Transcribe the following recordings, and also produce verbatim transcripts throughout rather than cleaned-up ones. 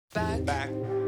back, back.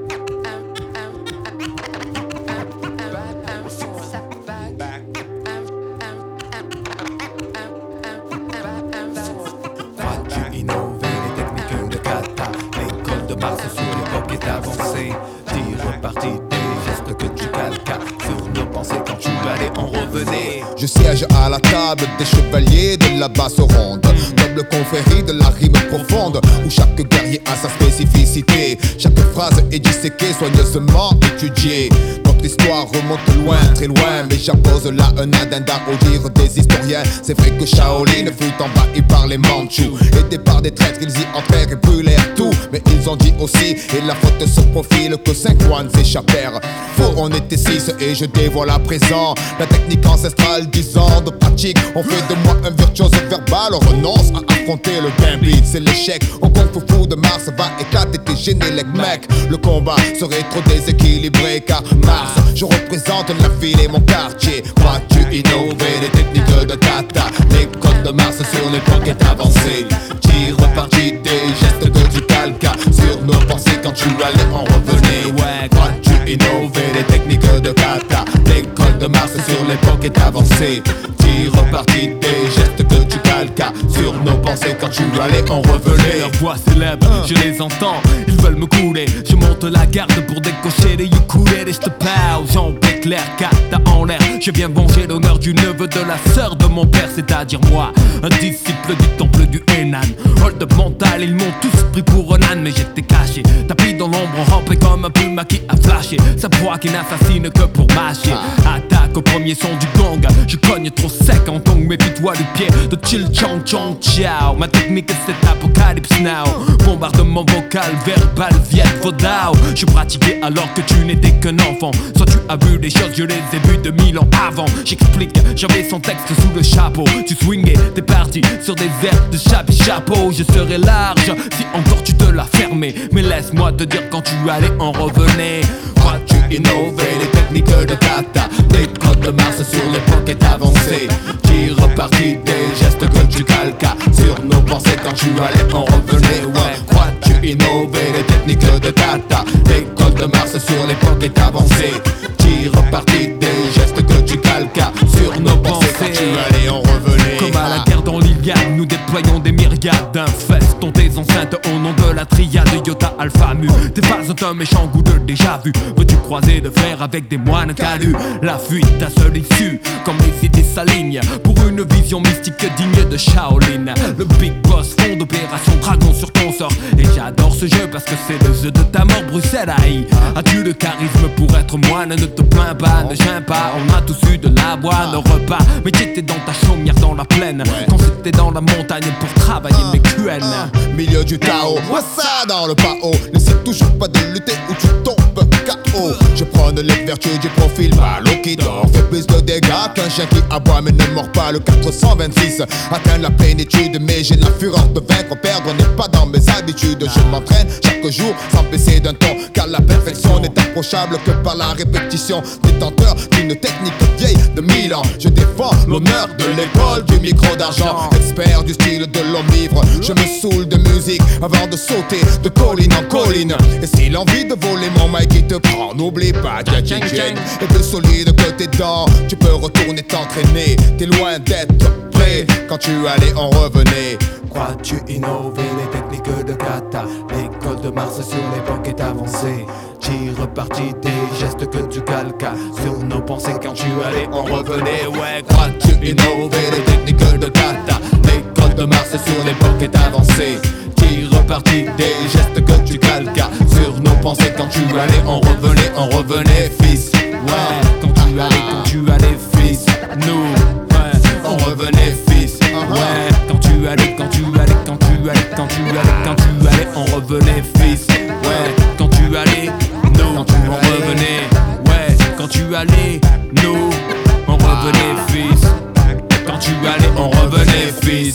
Crois-tu innover les techniques de kata? L'école de Mars sur l'époque est avancée. Tire parti des gestes que tu calcas sur nos pensées quand tu allais en revenais. Je siège à la table des chevaliers de la basse ronde, noble confrérie de la rime profonde, où chaque guerrier a sa spécificité. Chaque phrase est disséquée, soigneusement étudiée. Notre histoire remonte loin, très loin, mais j'appose là un addenda au dire des historiens. C'est vrai que Shaolin fut envahi par les Mandchous, aidés par des traîtres, ils y entrèrent et brûlèrent tout. Mais ils ont dit aussi, et la faute se profile, que cinq moines échappèrent. Faux, on était six et je dévoile à présent la technique ancestrale, dix ans de pratique ont fait de moi un virtuose verbal. On renonce à affronter le gambit, c'est l'échec. Au kung fu de Mars va éclater tes génériques, mec. Le combat serait trop déséquilibré car Mars, je représente la ville et mon quartier. Crois-tu innover les techniques de kata? L'école de Mars sur l'époque est avancée. Tire parti des gestes que tu calcas sur nos pensées quand tu allais en revenir. Ouais, crois-tu innover les techniques de kata? L'école de Mars sur l'époque est avancée. Tire parti des gestes que tu calcas sur nos pensées quand tu allais en revenir. Leur voix célèbre, je les entends, ils veulent me couler. Je monte la garde pour décocher des ukulélés et je te parle. J'en clair, kata en l'air. Je viens venger l'honneur du neveu de la sœur de mon père, c'est-à-dire moi, un disciple du temple du Henan. Hold up mental, ils m'ont tous pris pour un âne, mais j'étais caché. Tapis dans l'ombre, rampé comme un puma qui a flashé. Sa proie qui n'assassine que pour mâcher. Attaque au premier son du gong. Je cogne trop sec en tongue, méfie-toi du pied de chill chong chong ciao. Ma technique c'est apocalypse now. Bombardement vocal, verbal, viet vodao. Je pratiquais alors que tu n'étais qu'un enfant. Soit tu as vu des choses, je les ai vues de mille ans avant. J'explique, j'avais son texte sous le chapeau. Tu swingais, t'es parti sur des airs de chapi chapeau. Je serais large si encore tu te l'as fermé. Mais laisse-moi te dire quand tu allais en revenir. Crois-tu innover les techniques de kata? L'école de Mars sur l'époque est avancée. Tire parti des gestes que tu calcas sur nos pensées quand tu allais en revenir. Ouais, crois-tu innover les techniques de kata? L'école de Mars sur l'époque est avancée. Tire parti des gestes que tu calcas sur nos pensées quand tu allais en revenir. Comme à la guerre dans l'Iliade, nous déployons des myriades d'infestes. Tes enceintes au nom de la triade Iota Alpha Mu. T'es pas un méchant goût de déjà vu. Veux-tu croiser de fer avec des moines calus? La fuite à seule issue, comme les idées s'alignent pour une vision mystique digne de Shaolin. Le Big Boss fond d'opération dragon sur ton sort. Et j'adore ce jeu parce que c'est le jeu de ta mort. Bruxelles aïe. As-tu le charisme pour être moine? Ne te plains pas, ne gêne pas. On a tous eu de l'avoine au repas. Mais t'étais dans ta chaumière dans la plaine, quand c'était dans la montagne pour travailler mes Q N. Milieu du Tao, moi ça dans le pao. N'essaie toujours pas de lutter ou tu tombes K O. Je prends les vertus du profil malo qui dort. Fait plus de dégâts qu'un chien qui aboie mais ne mord pas. Le quatre cent vingt-six atteint la plénitude, mais j'ai la fureur de vaincre. Perdre n'est pas dans mes habitudes. Je m'entraîne chaque jour sans baisser d'un ton, car la perfection n'est approchable que par la répétition. Détenteur d'une technique vieille de mille ans, je défends l'honneur de l'école du micro d'argent. Expert du style de l'homme ivre, je me saoule de musique avant de sauter de colline en colline. Et si l'envie de voler mon mic qui te prend, n'oublie pas Jack Jang Jang. Et plus solide que tes dents, tu peux retourner t'entraîner. T'es loin d'être prêt quand tu allais en revenir. Crois-tu innover les techniques de kata? L'école de Mars sur l'époque est avancée. Tire parti des gestes que tu calcas sur nos pensées quand tu allais en revenir. Ouais, crois-tu innover les techniques de kata? L'école de Mars sur l'époque est avancée. Tire parti des gestes que tu calcas sur nos pensées quand tu allais en revenir, en revenir, fils. Ouais, quand tu allais, quand tu allais, fils. Nous, ouais, on revenait, fils. Ouais, quand tu allais, quand tu allais, quand tu allais, quand tu allais, quand tu allais, on revenait, fils. Ouais, quand tu allais, nous, on revenait. Ouais, quand tu allais, nous, on revenait, fils. Quand tu allais, on revenait, fils.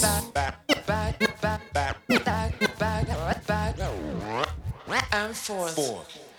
And forth.